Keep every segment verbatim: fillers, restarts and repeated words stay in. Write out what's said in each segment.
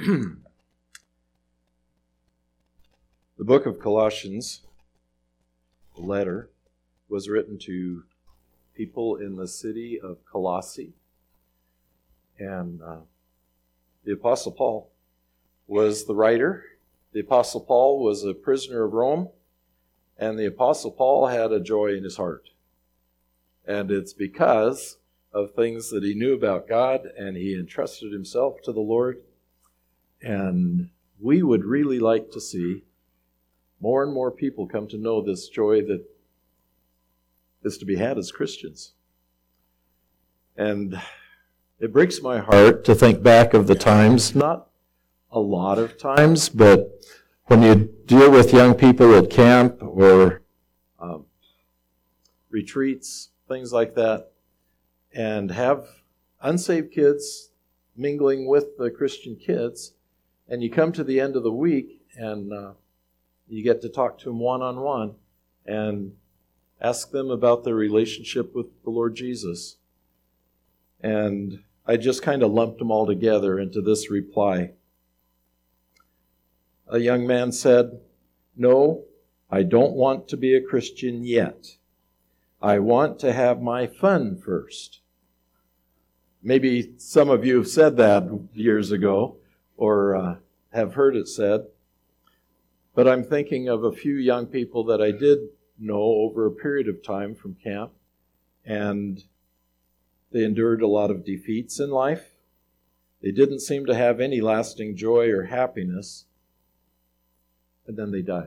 The book of Colossians, the letter, was written to people in the city of Colossae. And uh, the Apostle Paul was the writer. The Apostle Paul was a prisoner of Rome. And the Apostle Paul had a joy in his heart. And it's because of things that he knew about God, and he entrusted himself to the Lord. And we would really like to see more and more people come to know this joy that is to be had as Christians. And it breaks my heart to think back of the times, not a lot of times, but when you deal with young people at camp or um, retreats, things like that, and have unsaved kids mingling with the Christian kids, and you come to the end of the week and uh, you get to talk to them one-on-one and ask them about their relationship with the Lord Jesus. And I just kind of lumped them all together into this reply. A young man said, "No, I don't want to be a Christian yet. I want to have my fun first." Maybe some of you have said that years ago or uh, have heard it said. But I'm thinking of a few young people that I did know over a period of time from camp. And they endured a lot of defeats in life. They didn't seem to have any lasting joy or happiness. And then they died.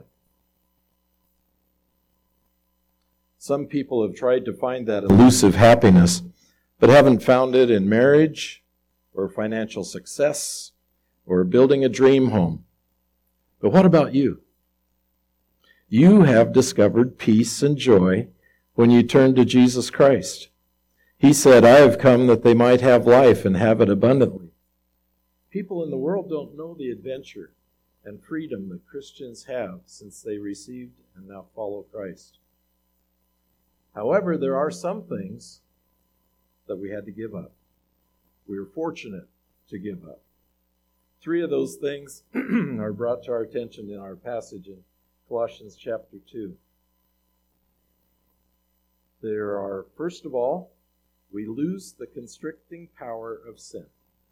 Some people have tried to find that elusive happiness, but haven't found it in marriage or financial success or building a dream home. But what about you? You have discovered peace and joy when you turn to Jesus Christ. He said, "I have come that they might have life and have it abundantly." People in the world don't know the adventure and freedom that Christians have since they received and now follow Christ. However, there are some things that we had to give up. We were fortunate to give up. Three of those things are brought to our attention in our passage in Colossians chapter two. There are, first of all, we lose the constricting power of sin.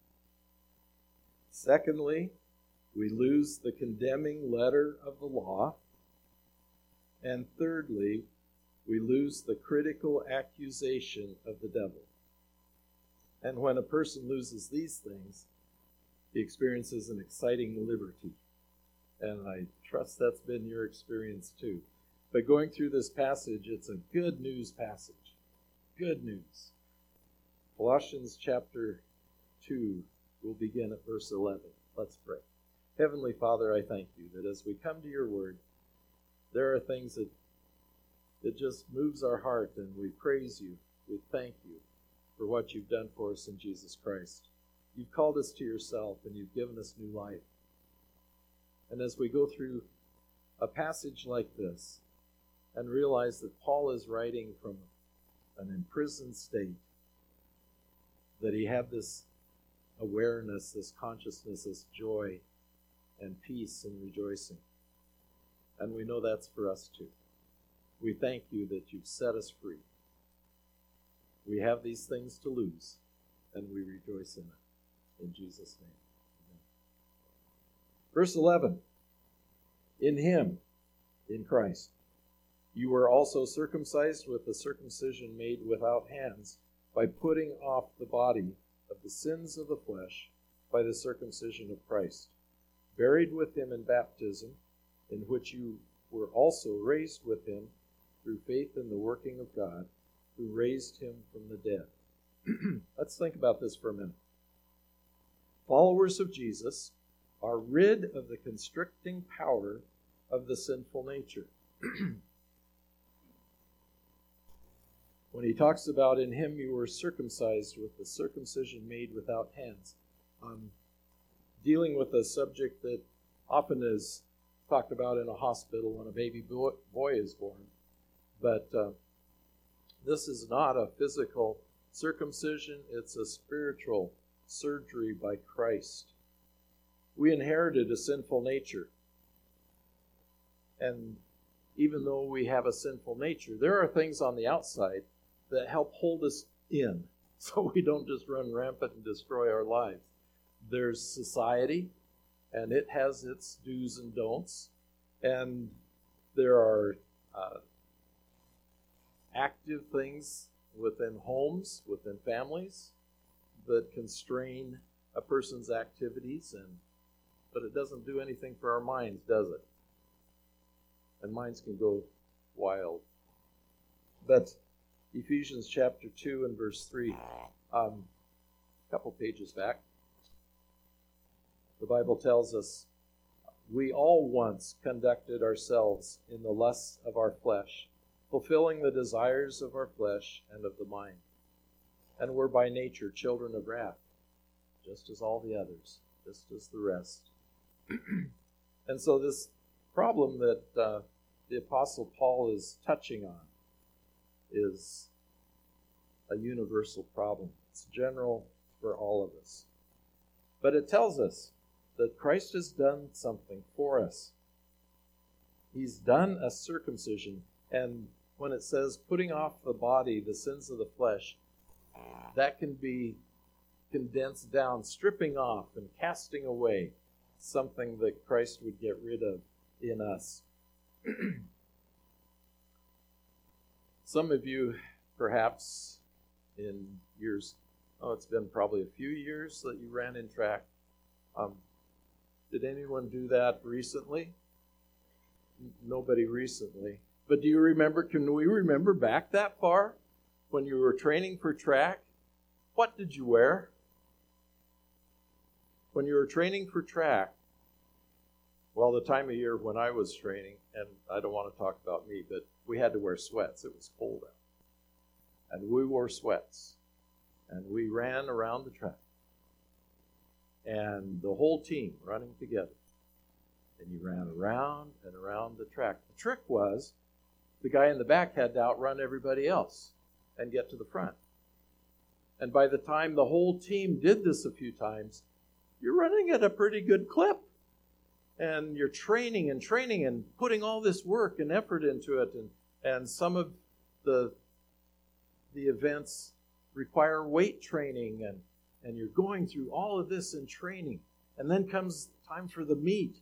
Secondly, we lose the condemning letter of the law. And thirdly, we lose the critical accusation of the devil. And when a person loses these things, he experiences an exciting liberty. And I trust that's been your experience too. But going through this passage, it's a good news passage. Good news. Colossians chapter two, we'll begin at verse eleven. Let's pray. Heavenly Father, I thank you that as we come to your word, there are things that, that just moves our heart, and we praise you. We thank you for what you've done for us in Jesus Christ. You've called us to yourself, and you've given us new life. And as we go through a passage like this and realize that Paul is writing from an imprisoned state, that he had this awareness, this consciousness, this joy and peace and rejoicing. And we know that's for us too. We thank you that you've set us free. We have these things to lose, and we rejoice in it. In Jesus' name. Amen. Verse eleven. In him, in Christ, you were also circumcised with the circumcision made without hands, by putting off the body of the sins of the flesh by the circumcision of Christ, buried with him in baptism, in which you were also raised with him through faith in the working of God, who raised him from the dead. Let's think about this for a minute. Followers of Jesus are rid of the constricting power of the sinful nature. When he talks about in him you were circumcised with the circumcision made without hands, um, dealing with a subject that often is talked about in a hospital when a baby boy, boy is born. But uh, this is not a physical circumcision, it's a spiritual surgery by Christ. We inherited a sinful nature. And even though we have a sinful nature, there are things on the outside that help hold us in so we don't just run rampant and destroy our lives. There's society, and it has its do's and don'ts. And there are uh, active things within homes, within families, that constrain a person's activities, and but it doesn't do anything for our minds, does it? And minds can go wild. But Ephesians chapter two and verse three, um, a couple pages back, the Bible tells us, we all once conducted ourselves in the lusts of our flesh, fulfilling the desires of our flesh and of the mind, and were by nature children of wrath, just as all the others, just as the rest. And so this problem that uh, the Apostle Paul is touching on is a universal problem. It's general for all of us. But it tells us that Christ has done something for us. He's done a circumcision, and when it says putting off the body, the sins of the flesh, that can be condensed down, stripping off and casting away something that Christ would get rid of in us. Some of you, perhaps in years, oh, it's been probably a few years that you ran in track. Um, did anyone do that recently? Nobody recently. But do you remember, can we remember back that far? When you were training for track, what did you wear? When you were training for track, well, the time of year when I was training, and I don't want to talk about me, but we had to wear sweats. It was cold out. And we wore sweats. And we ran around the track. And the whole team running together. And you ran around and around the track. The trick was, the guy in the back had to outrun everybody else and get to the front. And by the time the whole team did this a few times, you're running at a pretty good clip. And you're training and training and putting all this work and effort into it. And, and some of the, the events require weight training. And, and you're going through all of this in training. And then comes time for the meet.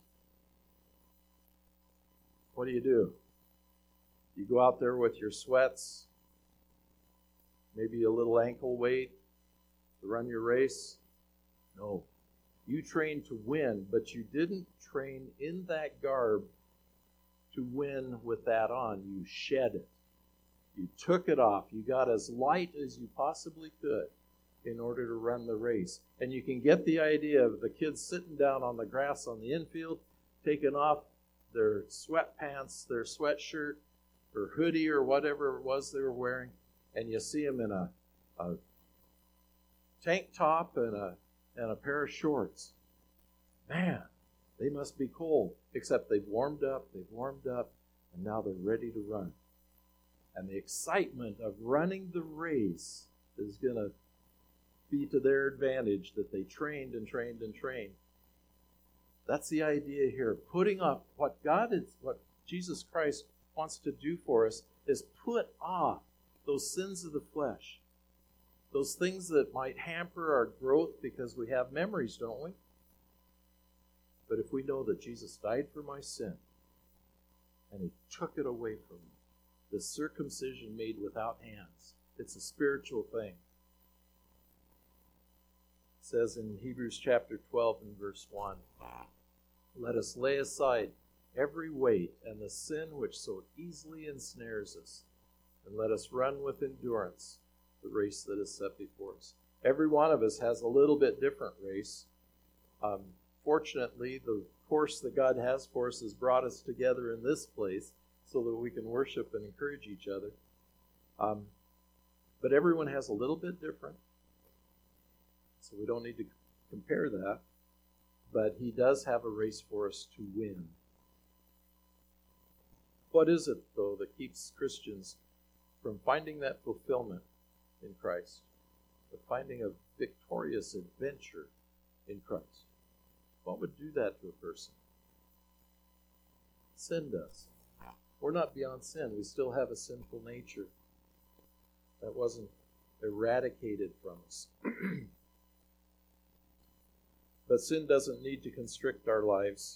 What do you do? You go out there with your sweats, maybe a little ankle weight to run your race? No. You trained to win, but you didn't train in that garb to win with that on. You shed it. You took it off. You got as light as you possibly could in order to run the race. And you can get the idea of the kids sitting down on the grass on the infield, taking off their sweatpants, their sweatshirt, or hoodie, or whatever it was they were wearing, and you see them in a, a tank top and a and a pair of shorts. Man, they must be cold. Except they've warmed up, they've warmed up, and now they're ready to run. And the excitement of running the race is going to be to their advantage that they trained and trained and trained. That's the idea here. Putting up what God is, what Jesus Christ wants to do for us is put off those sins of the flesh. Those things that might hamper our growth because we have memories, don't we? But if we know that Jesus died for my sin and he took it away from me, the circumcision made without hands, it's a spiritual thing. It says in Hebrews chapter twelve and verse one, let us lay aside every weight and the sin which so easily ensnares us, and let us run with endurance the race that is set before us. Every one of us has a little bit different race. Um, fortunately, the course that God has for us has brought us together in this place so that we can worship and encourage each other. Um, but everyone has a little bit different, so we don't need to compare that. But he does have a race for us to win. What is it, though, that keeps Christians from finding that fulfillment in Christ, of finding a victorious adventure in Christ? What would do that to a person? Sin does. We're not beyond sin. We still have a sinful nature that wasn't eradicated from us. But sin doesn't need to constrict our lives.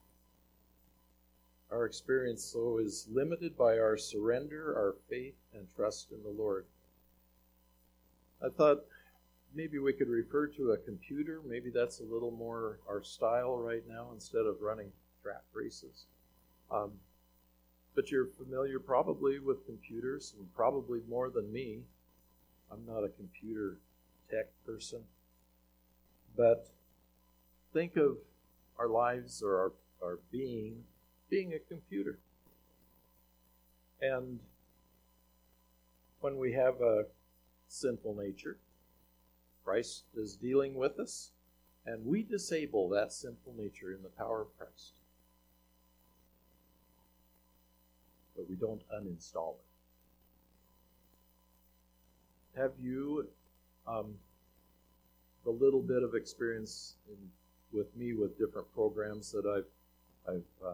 Our experience, so, is limited by our surrender, our faith, and trust in the Lord. I thought maybe we could refer to a computer. Maybe that's a little more our style right now instead of running track races. Um, but you're familiar probably with computers, and probably more than me. I'm not a computer tech person. But think of our lives or our, our being being a computer. And when we have a sinful nature, Christ is dealing with us, and we disable that sinful nature in the power of Christ. But we don't uninstall it. Have you, um, the little bit of experience in, with me with different programs that I've, I've uh,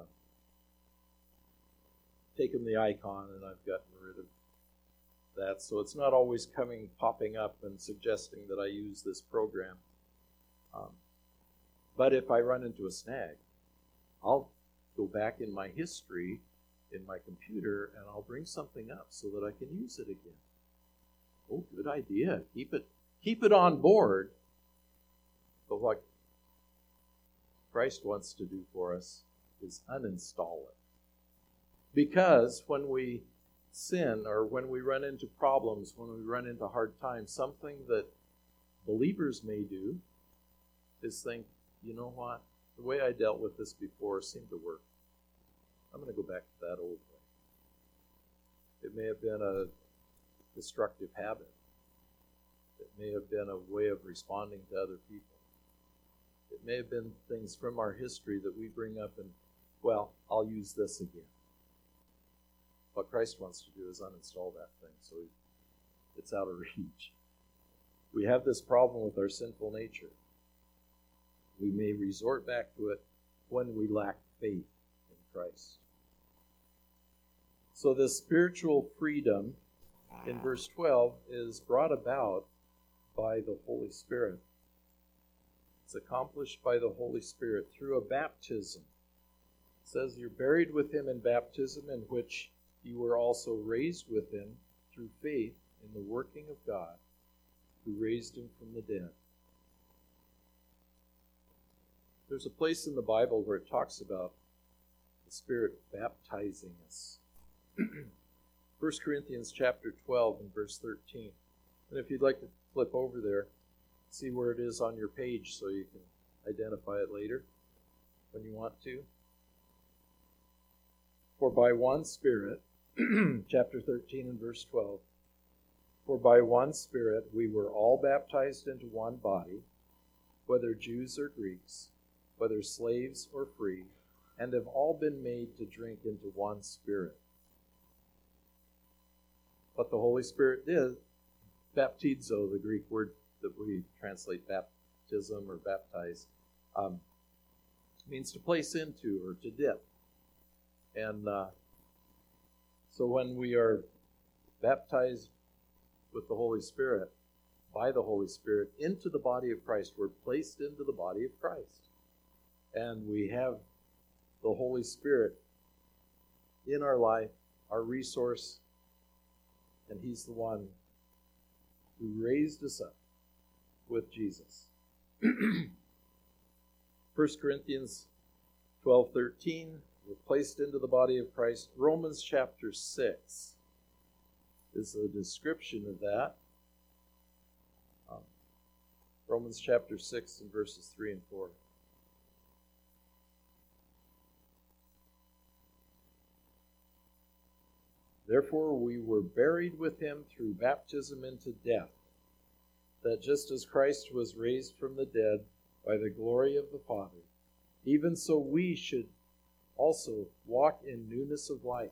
taken the icon and I've gotten rid of that, so it's not always coming, popping up and suggesting that I use this program. Um, but if I run into a snag, I'll go back in my history in my computer and I'll bring something up so that I can use it again. Oh, good idea. Keep it, keep it on board. But what Christ wants to do for us is uninstall it. Because when we sin or when we run into problems, when we run into hard times, something that believers may do is think, you know what, the way I dealt with this before seemed to work. I'm going to go back to that old way. It may have been a destructive habit. It may have been a way of responding to other people. It may have been things from our history that we bring up and, well, I'll use this again. What Christ wants to do is uninstall that thing so it's out of reach. We have this problem with our sinful nature. We may resort back to it when we lack faith in Christ. So this spiritual freedom in verse twelve is brought about by the Holy Spirit. It's accomplished by the Holy Spirit through a baptism. It says you're buried with him in baptism, in which you were also raised with him through faith in the working of God, who raised him from the dead. There's a place in the Bible where it talks about the Spirit baptizing us. First Corinthians chapter twelve and verse thirteen. And if you'd like to flip over there, see where it is on your page so you can identify it later when you want to. For by one Spirit, chapter thirteen and verse twelve, for by one Spirit we were all baptized into one body, whether Jews or Greeks, whether slaves or free, and have all been made to drink into one Spirit. What the Holy Spirit did, baptizo, the Greek word that we translate baptism or baptize, um, means to place into or to dip. And uh, so when we are baptized with the Holy Spirit, by the Holy Spirit, into the body of Christ, we're placed into the body of Christ. And we have the Holy Spirit in our life, our resource, and he's the one who raised us up with Jesus. First Corinthians twelve thirteen, we're placed into the body of Christ. Romans chapter six is a description of that. Um, Romans chapter six and verses three and four. Therefore we were buried with him through baptism into death, that just as Christ was raised from the dead by the glory of the Father, even so we should also walk in newness of life.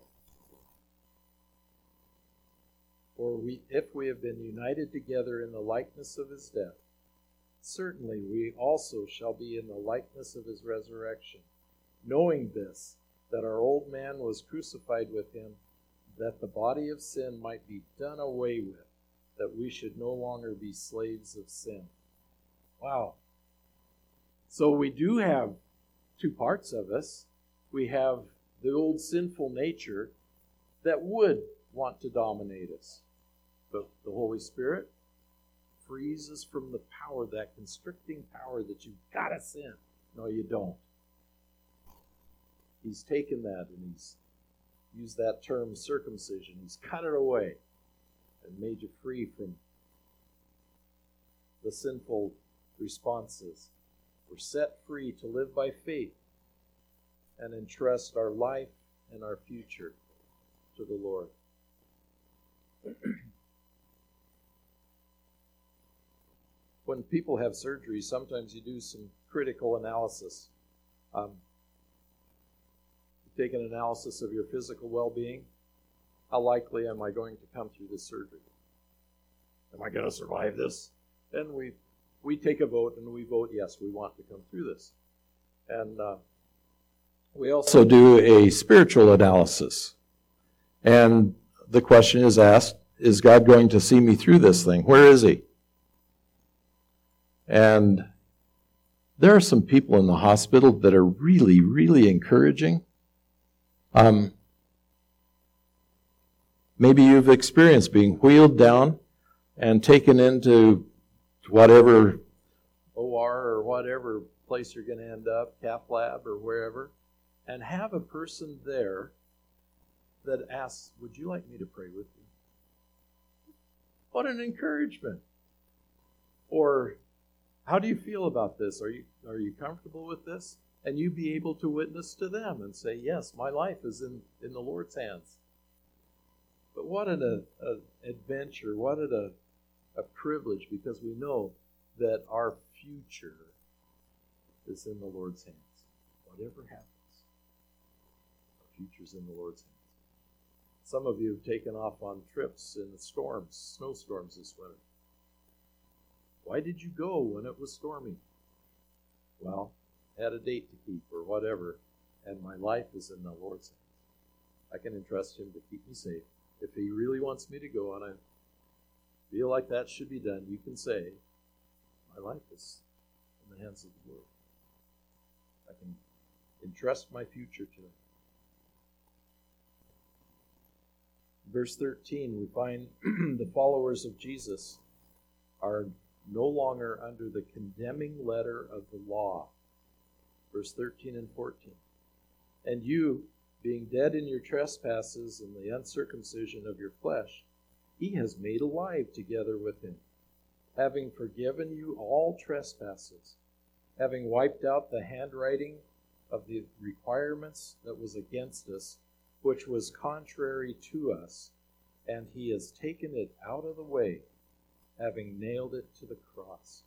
For we, if we have been united together in the likeness of his death, certainly we also shall be in the likeness of his resurrection, knowing this, that our old man was crucified with him, that the body of sin might be done away with, that we should no longer be slaves of sin. Wow. So we do have two parts of us. We have the old sinful nature that would want to dominate us. But the Holy Spirit frees us from the power, that constricting power that you've got to sin. No, you don't. He's taken that and he's used that term circumcision. He's cut it away and made you free from the sinful responses. We're set free to live by faith and entrust our life and our future to the Lord. When people have surgery, sometimes you do some critical analysis. Um, you take an analysis of your physical well-being. How likely am I going to come through this surgery? Am I going to survive this? And we we take a vote, and we vote yes, we want to come through this. And uh, we also do a spiritual analysis. And the question is asked, is God going to see me through this thing? Where is he? And there are some people in the hospital that are really, really encouraging. Um, maybe you've experienced being wheeled down and taken into whatever O R or whatever place you're going to end up, cath lab or wherever, and have a person there that asks, would you like me to pray with you? What an encouragement. Or, how do you feel about this? Are you are you comfortable with this? And you be able to witness to them and say, yes, my life is in, in the Lord's hands. But what an a, a adventure, what an a, a privilege, because we know that our future is in the Lord's hands. Whatever happens, our future's in the Lord's hands. Some of you have taken off on trips in the storms, snowstorms this winter. Why did you go when it was stormy? Well, I had a date to keep or whatever, and my life is in the Lord's hands. I can entrust him to keep me safe. If he really wants me to go and I feel like that should be done, you can say, my life is in the hands of the Lord. I can entrust my future to him. Verse thirteen, we find the followers of Jesus are no longer under the condemning letter of the law. Verse thirteen and fourteen. And you, being dead in your trespasses and the uncircumcision of your flesh, he has made alive together with him, having forgiven you all trespasses, having wiped out the handwriting of the requirements that was against us, which was contrary to us, and he has taken it out of the way, having nailed it to the cross.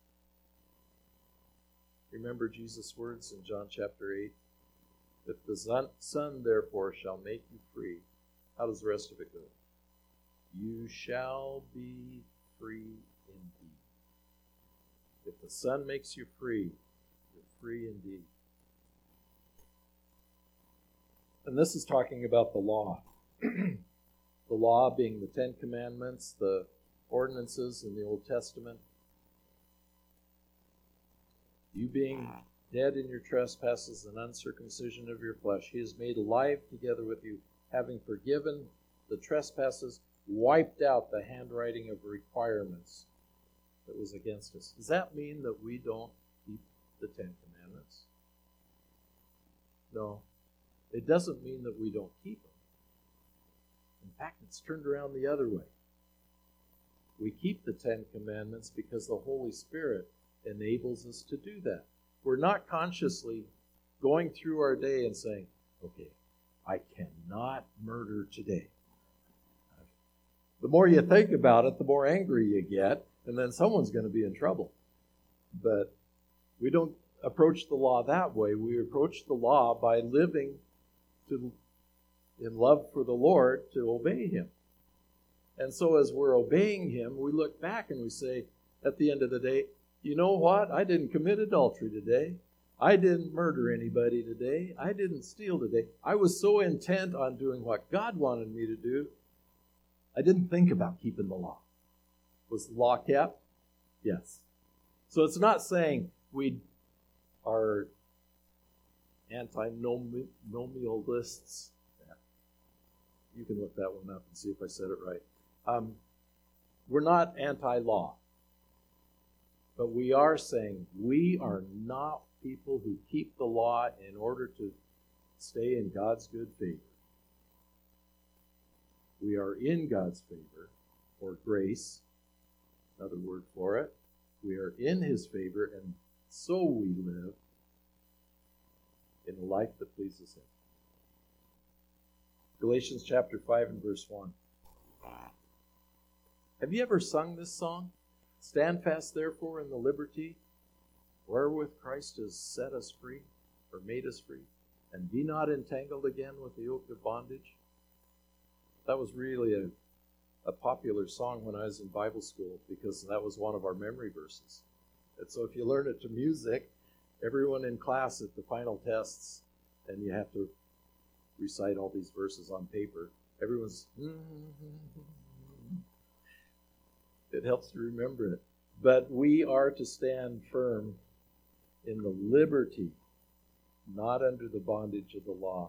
Remember Jesus' words in John chapter eight? If the son, son therefore shall make you free, how does the rest of it go? You shall be free indeed. If the Son makes you free, you're free indeed. And this is talking about the law. The law being the Ten Commandments, the ordinances in the Old Testament. You being dead in your trespasses and uncircumcision of your flesh, he has made alive together with you, having forgiven the trespasses, wiped out the handwriting of requirements that was against us. Does that mean that we don't keep the Ten Commandments? No. It doesn't mean that we don't keep them. In fact, it's turned around the other way. We keep the Ten Commandments because the Holy Spirit enables us to do that. We're not consciously going through our day and saying, okay, I cannot murder today. The more you think about it, the more angry you get, and then someone's going to be in trouble. But we don't approach the law that way. We approach the law by living to, in love for the Lord, to obey him. And so as we're obeying him, we look back and we say, at the end of the day, You know what? I didn't commit adultery today. I didn't murder anybody today. I didn't steal today. I was so intent on doing what God wanted me to do, I didn't think about keeping the law. Was the law kept? Yes. So it's not saying we are antinomialists. You can look that one up and see if I said it right. Um, we're not anti-law. But we are saying we are not people who keep the law in order to stay in God's good favor. We are in God's favor, or grace, another word for it. We are in His favor, and so we live in a life that pleases Him. Galatians chapter five and verse one. Have you ever sung this song? Stand fast, therefore, in the liberty wherewith Christ has set us free, or made us free, and be not entangled again with the yoke of bondage. That was really a, a popular song when I was in Bible school, because that was one of our memory verses. And so if you learn it to music, everyone in class at the final tests, and you have to recite all these verses on paper, everyone's... It helps to remember it. But we are to stand firm in the liberty, not under the bondage of the law.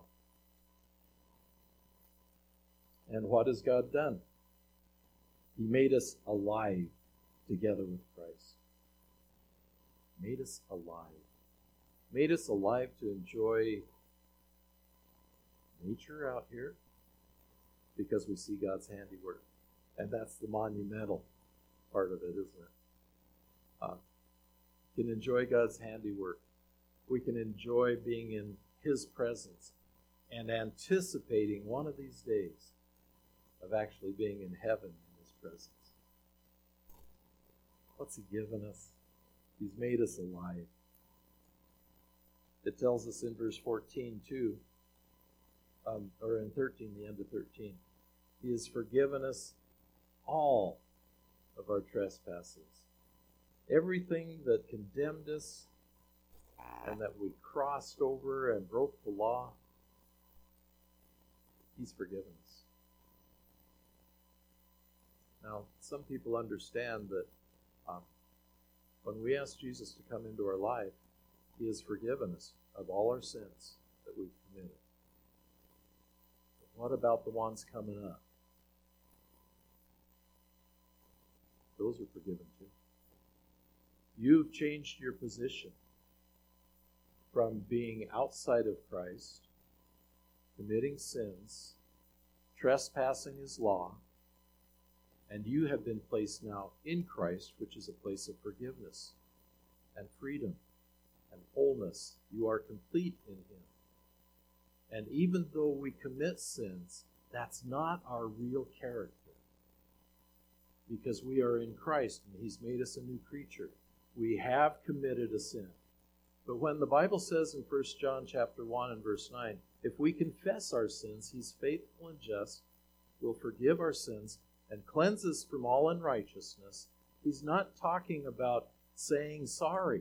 And what has God done? He made us alive together with Christ. Made us alive. Made us alive to enjoy nature out here because we see God's handiwork. And that's the monumental part of it, isn't it? Uh, we can enjoy God's handiwork. We can enjoy being in His presence and anticipating one of these days of actually being in heaven in His presence. What's He given us? He's made us alive. It tells us in verse fourteen too, um, or in thirteen, the end of thirteen, He has forgiven us all of our trespasses. Everything that condemned us and that we crossed over and broke the law, He's forgiven us. Now, some people understand that um, when we ask Jesus to come into our life, He has forgiven us of all our sins that we've committed. But what about the ones coming up? Those are forgiven too. You've changed your position from being outside of Christ, committing sins, trespassing His law, and you have been placed now in Christ, which is a place of forgiveness and freedom and wholeness. You are complete in Him. And even though we commit sins, that's not our real character. Because we are in Christ and He's made us a new creature. We have committed a sin. But when the Bible says in First John chapter one and verse nine, if we confess our sins, He's faithful and just, will forgive our sins and cleanse us from all unrighteousness, He's not talking about saying sorry.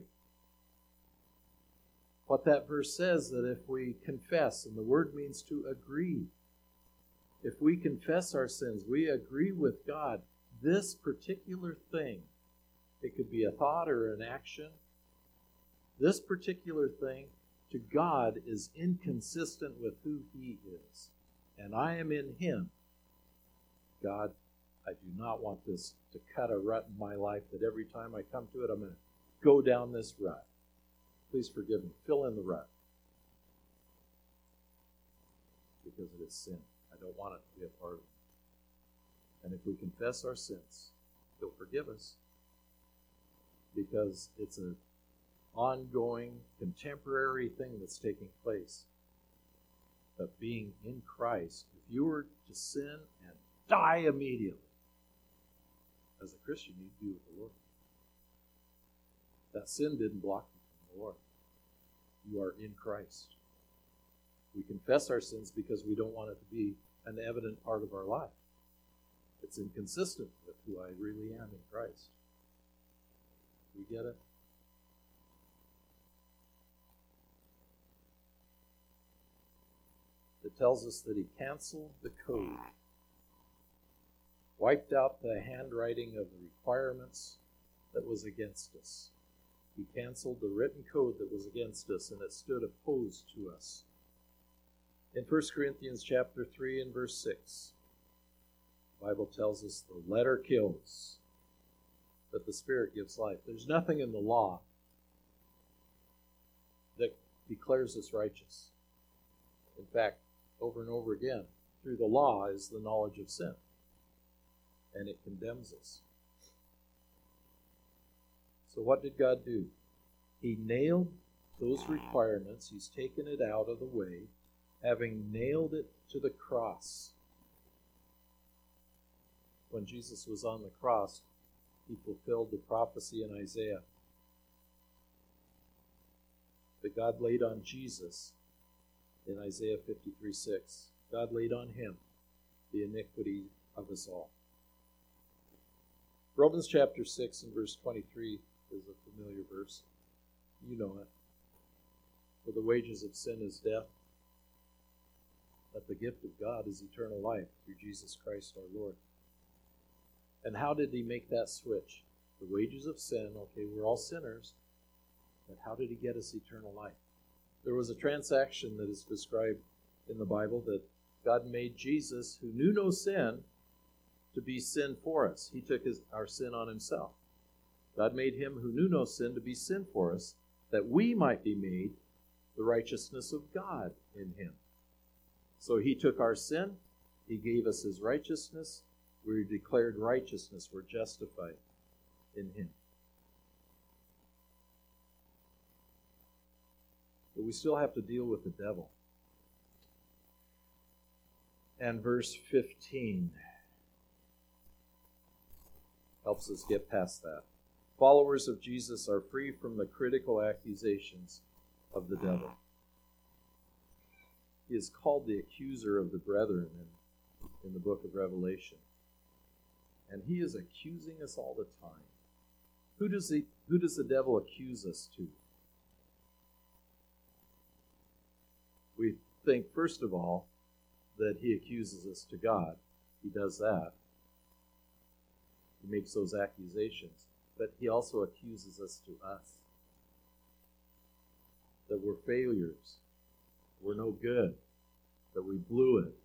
What that verse says, that if we confess, and the word means to agree, if we confess our sins, we agree with God. This particular thing, it could be a thought or an action, this particular thing to God is inconsistent with who He is. And I am in Him. God, I do not want this to cut a rut in my life that every time I come to it, I'm going to go down this rut. Please forgive me. Fill in the rut. Because it is sin. I don't want it to be a part of it. And if we confess our sins, He'll forgive us. Because it's an ongoing, contemporary thing that's taking place. But being in Christ, if you were to sin and die immediately, as a Christian, you'd be with the Lord. That sin didn't block you from the Lord. You are in Christ. We confess our sins because we don't want it to be an evident part of our life. It's inconsistent with who I really am in Christ. We get it? It tells us that he canceled the code, wiped out the handwriting of the requirements that was against us. He canceled the written code that was against us, and it stood opposed to us. In First Corinthians chapter three and verse six, the Bible tells us the letter kills, but the Spirit gives life. There's nothing in the law that declares us righteous. In fact, over and over again, through the law is the knowledge of sin, and it condemns us. So what did God do? He nailed those requirements. He's taken it out of the way, having nailed it to the cross. When Jesus was on the cross, he fulfilled the prophecy in Isaiah that God laid on Jesus in Isaiah fifty-three six. God laid on him the iniquity of us all. Romans chapter six and verse twenty-three is a familiar verse. You know it. For the wages of sin is death, but the gift of God is eternal life through Jesus Christ our Lord. And how did he make that switch? The wages of sin, okay, we're all sinners, but how did he get us eternal life? There was a transaction that is described in the Bible that God made Jesus, who knew no sin, to be sin for us. He took his, our sin on himself. God made him who knew no sin to be sin for us, that we might be made the righteousness of God in him. So he took our sin, he gave us his righteousness, we were declared righteousness, we're justified in him. But we still have to deal with the devil. And verse fifteen helps us get past that. Followers of Jesus are free from the critical accusations of the devil. He is called the accuser of the brethren in, in the book of Revelation. And he is accusing us all the time. Who does he, who does the devil accuse us to? We think, first of all, that he accuses us to God. He does that. He makes those accusations. But he also accuses us to us. That we're failures. We're no good. That we blew it.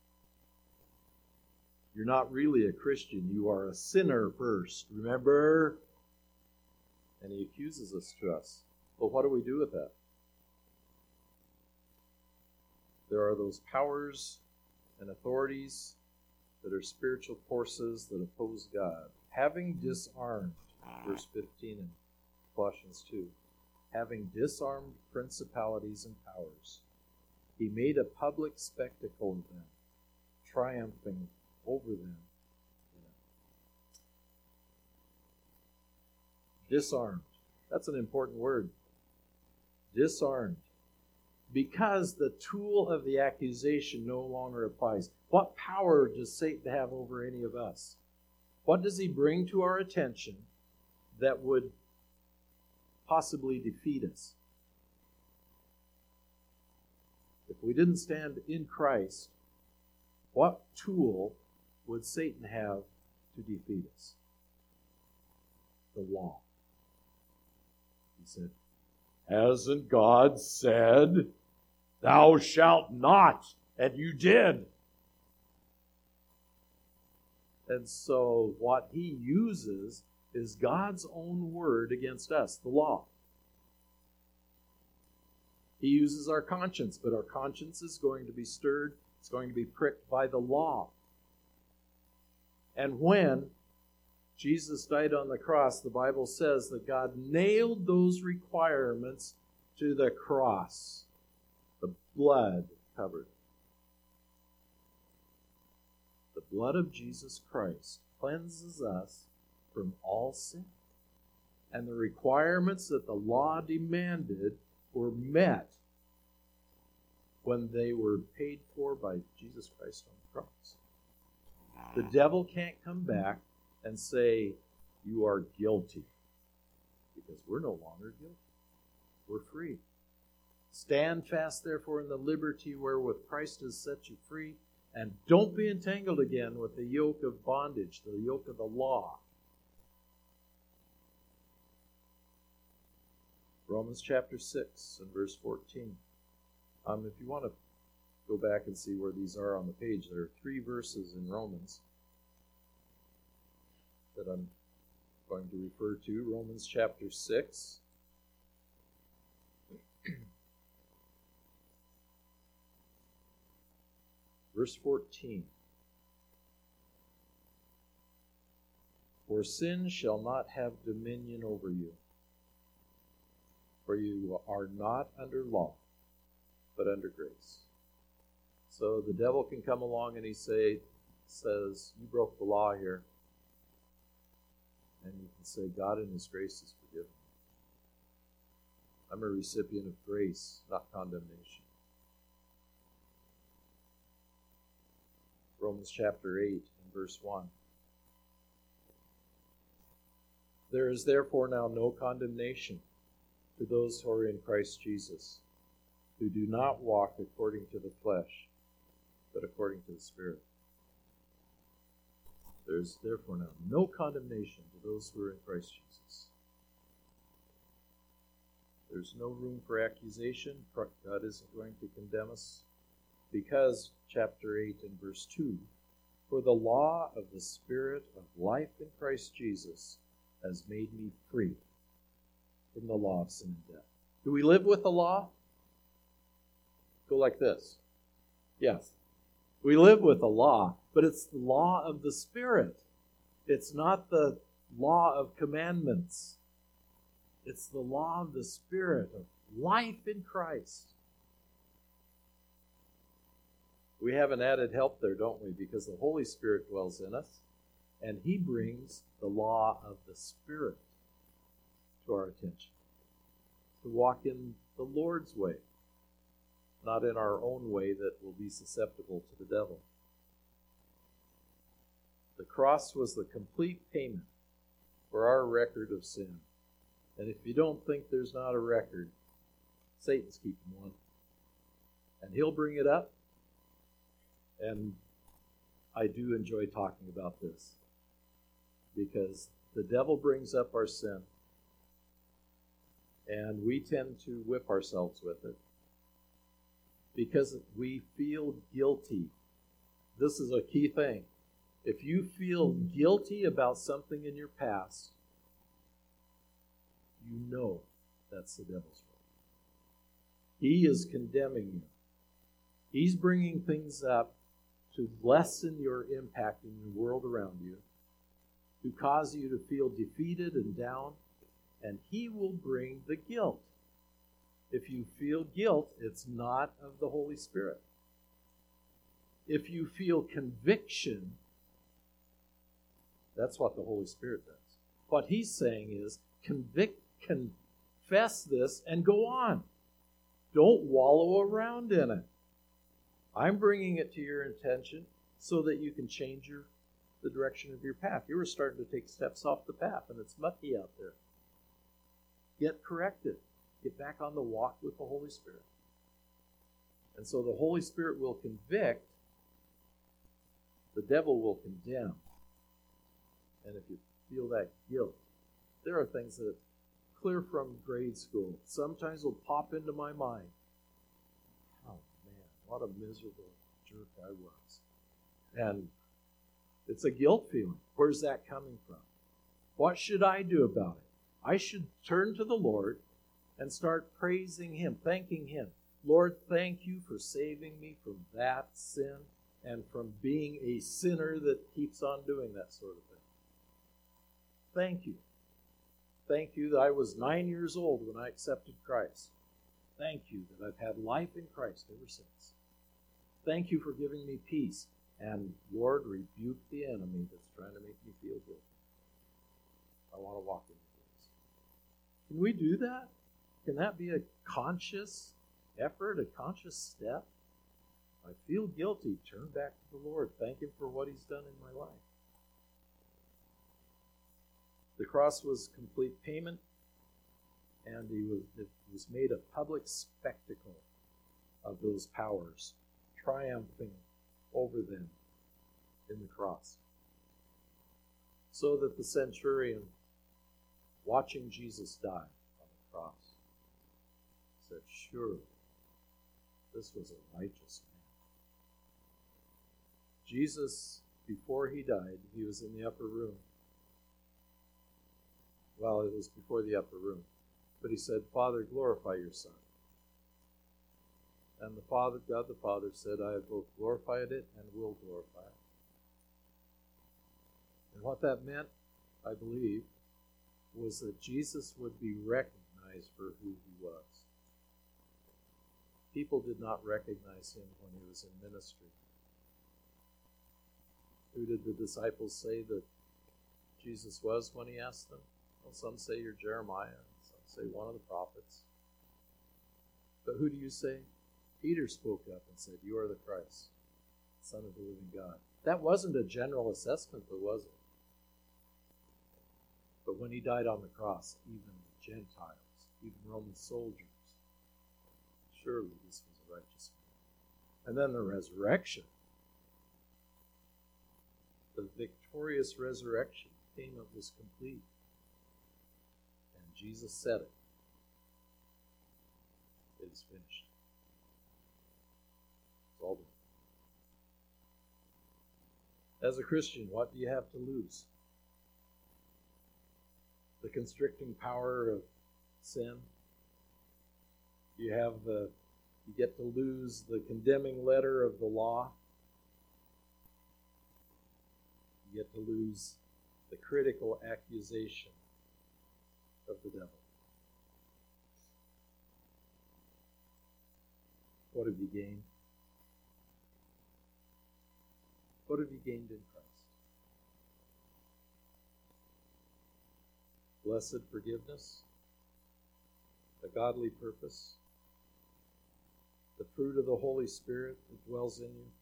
You're not really a Christian. You are a sinner first. Remember? And he accuses us to us. But what do we do with that? There are those powers and authorities that are spiritual forces that oppose God. Having disarmed, verse fifteen in Colossians two, having disarmed principalities and powers, he made a public spectacle of them, triumphing over them. Disarmed. That's an important word. Disarmed. Because the tool of the accusation no longer applies. What power does Satan have over any of us? What does he bring to our attention that would possibly defeat us? If we didn't stand in Christ, what tool would Satan have to defeat us? The law. He said, hasn't God said, thou shalt not? And you did. And so what he uses is God's own word against us, the law. He uses our conscience, but our conscience is going to be stirred. It's going to be pricked by the law. And when Jesus died on the cross, the Bible says that God nailed those requirements to the cross. The blood covered. The blood of Jesus Christ cleanses us from all sin. And the requirements that the law demanded were met when they were paid for by Jesus Christ on the cross. The devil can't come back and say, you are guilty. Because we're no longer guilty. We're free. Stand fast, therefore, in the liberty wherewith Christ has set you free, and don't be entangled again with the yoke of bondage, the yoke of the law. Romans chapter six and verse fourteen. Um, if you want to go back and see where these are on the page, there are three verses in Romans that I'm going to refer to. Romans chapter six. Verse fourteen. For sin shall not have dominion over you, for you are not under law, but under grace. So the devil can come along and he say, says, you broke the law here. And you can say, God in His grace has forgiven me. I'm a recipient of grace, not condemnation. Romans chapter eight and verse one. There is therefore now no condemnation to those who are in Christ Jesus, who do not walk according to the flesh, but according to the Spirit. There is therefore now no condemnation to those who are in Christ Jesus. There's no room for accusation. God isn't going to condemn us. Because, chapter eight and verse two, for the law of the Spirit of life in Christ Jesus has made me free from the law of sin and death. Do we live with the law? Go like this. Yes. We live with the law, but it's the law of the Spirit. It's not the law of commandments. It's the law of the Spirit of life in Christ. We have an added help there, don't we? Because the Holy Spirit dwells in us, and He brings the law of the Spirit to our attention. To walk in the Lord's way, not in our own way that will be susceptible to the devil. The cross was the complete payment for our record of sin. And if you don't think there's not a record, Satan's keeping one. And he'll bring it up. And I do enjoy talking about this, because the devil brings up our sin, and we tend to whip ourselves with it because we feel guilty. This is a key thing. If you feel guilty about something in your past, you know that's the devil's fault. He is condemning you. He's bringing things up to lessen your impact in the world around you, to cause you to feel defeated and down, and he will bring the guilt. If you feel guilt, it's not of the Holy Spirit. If you feel conviction, that's what the Holy Spirit does. What he's saying is, convict, confess this and go on. Don't wallow around in it. I'm bringing it to your attention so that you can change your the direction of your path. You were starting to take steps off the path, and it's mucky out there. Get corrected. Get back on the walk with the Holy Spirit. And so the Holy Spirit will convict. The devil will condemn. And if you feel that guilt, there are things that clear from grade school sometimes will pop into my mind. Oh man, what a miserable jerk I was. And it's a guilt feeling. Where's that coming from? What should I do about it? I should turn to the Lord and start praising Him, thanking Him. Lord, thank you for saving me from that sin and from being a sinner that keeps on doing that sort of thing. Thank you. Thank you that I was nine years old when I accepted Christ. Thank you that I've had life in Christ ever since. Thank you for giving me peace. And Lord, rebuke the enemy that's trying to make me feel guilty. I want to walk in the grace. Can we do that? Can that be a conscious effort, a conscious step? I feel guilty. Turn back to the Lord. Thank Him for what He's done in my life. The cross was complete payment, and he was, it was made a public spectacle of those powers, triumphing over them in the cross. So that the centurion, watching Jesus die on the cross, said, surely this was a righteous man. Jesus, before he died, he was in the upper room. Well, it was before the upper room. But he said, Father, glorify your Son. And the Father, God the Father said, I have both glorified it and will glorify it. And what that meant, I believe, was that Jesus would be recognized for who he was. People did not recognize him when he was in ministry. Who did the disciples say that Jesus was when he asked them? Well, some say you're Jeremiah, some say one of the prophets. But who do you say? Peter spoke up and said, you are the Christ, Son of the living God. That wasn't a general assessment, though, was it? But when he died on the cross, even Gentiles, even Roman soldiers, surely this was a righteous man. And then the resurrection. The victorious resurrection. Payment was complete. And Jesus said it. It is finished. It's all done. As a Christian, what do you have to lose? The constricting power of sin. You have the, you get to lose the condemning letter of the law. You get to lose the critical accusation of the devil. What have you gained? What have you gained in Christ? Blessed forgiveness, a godly purpose, the fruit of the Holy Spirit that dwells in you.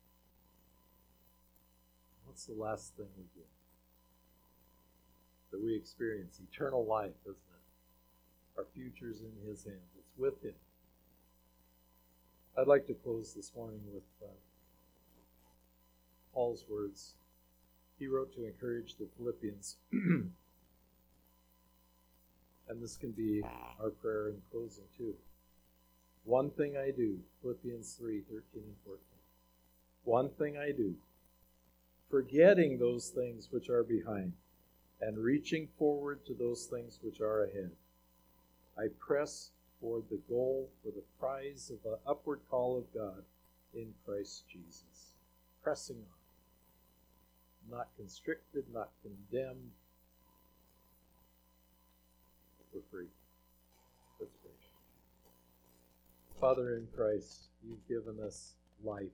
What's the last thing we get? That we experience eternal life, isn't it? Our future's in his hands. It's with him. I'd like to close this morning with uh, Paul's words. He wrote to encourage the Philippians. And this can be our prayer in closing too. One thing I do, Philippians three, thirteen and fourteen. One thing I do, forgetting those things which are behind, and reaching forward to those things which are ahead. I press toward the goal for the prize of the upward call of God in Christ Jesus. Pressing on. Not constricted, not condemned. We're free. Let's pray. Father in Christ, you've given us life.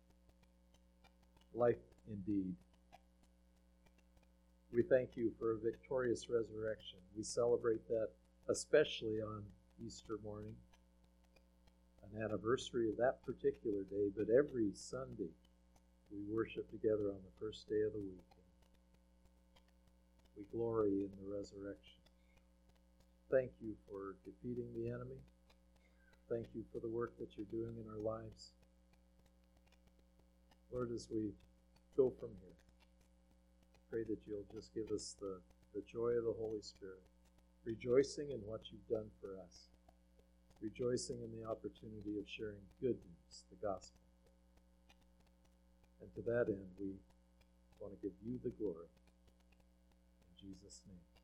Life indeed. We thank you for a victorious resurrection. We celebrate that especially on Easter morning, an anniversary of that particular day, but every Sunday we worship together on the first day of the week. We glory in the resurrection. Thank you for defeating the enemy. Thank you for the work that you're doing in our lives. Lord, as we go from here, pray that you'll just give us the, the joy of the Holy Spirit, rejoicing in what you've done for us, rejoicing in the opportunity of sharing good news, the gospel. And to that end, we want to give you the glory. In Jesus' name.